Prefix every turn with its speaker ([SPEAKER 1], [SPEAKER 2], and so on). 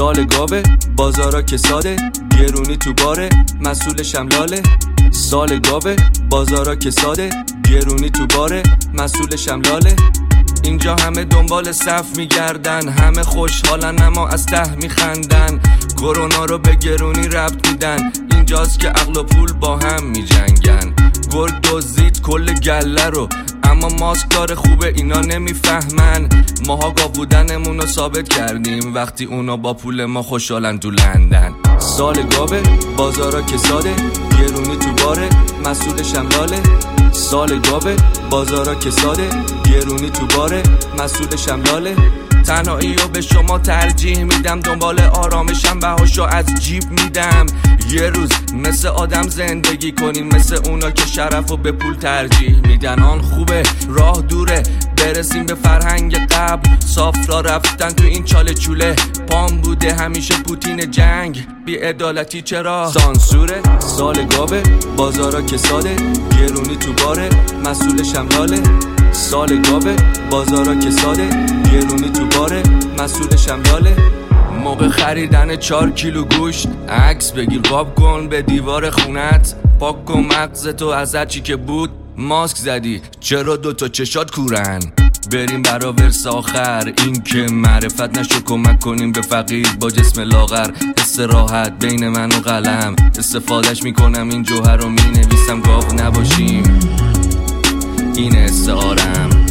[SPEAKER 1] سال گاوه بازارا که ساده، گرونی تو باره مسئول شملاله. سال گاوه بازارا که ساده، گرونی تو باره مسئول شملاله. اینجا همه دنبال صف میگردن، همه خوشحالن اما از ته میخندن. کرونا رو به گرونی ربط میدن، اینجاست که عقل و پول با هم میجنگن. گرگ دزدید کل گله رو، اما ماسک کار خوبه اینا نمیفهمن. ماها گاو بودنمون رو ثابت کردیم، وقتی اونا با پول ما خوشحالن تو لندن. سال گاوه بازارا که ساده، گرونی تو باره مسئول شملاله. سال گاوه بازارا که ساده، گرونی تو باره مسئول شملاله. تنهایی رو به شما ترجیح میدم، دنبال آرامشم بهاشو از جیب میدم. یه روز مثل آدم زندگی کنیم، مثل اونا که شرف و به پول ترجیح میدن. آن خوبه راه دوره برسیم به فرهنگ قبل، صاف را رفتن تو این چاله چوله. پام بوده همیشه پوتین جنگ، بی عدالتی چرا سانسوره. سال گاوه بازارا که ساده، گرونی تو باره مسئول شملاله. سال گاوه بازارا که ساده، گرونی تو باره مسئول شملاله. موقع خریدن 4 کیلو گوشت عکس بگیر قاب کن به دیوار خونت. پاک کن مغزتو از هرچی که بود. ماسک زدی چرا 2 چشات کورن؟ بریم برا ورس آخر، این که معرفت نشو کمک کنیم به فقیر با جسم لاغر. حس راحت بین من و قلم، استفادهش میکنم این جوهر رو مینویسم. گاو نباشیم این استعارم.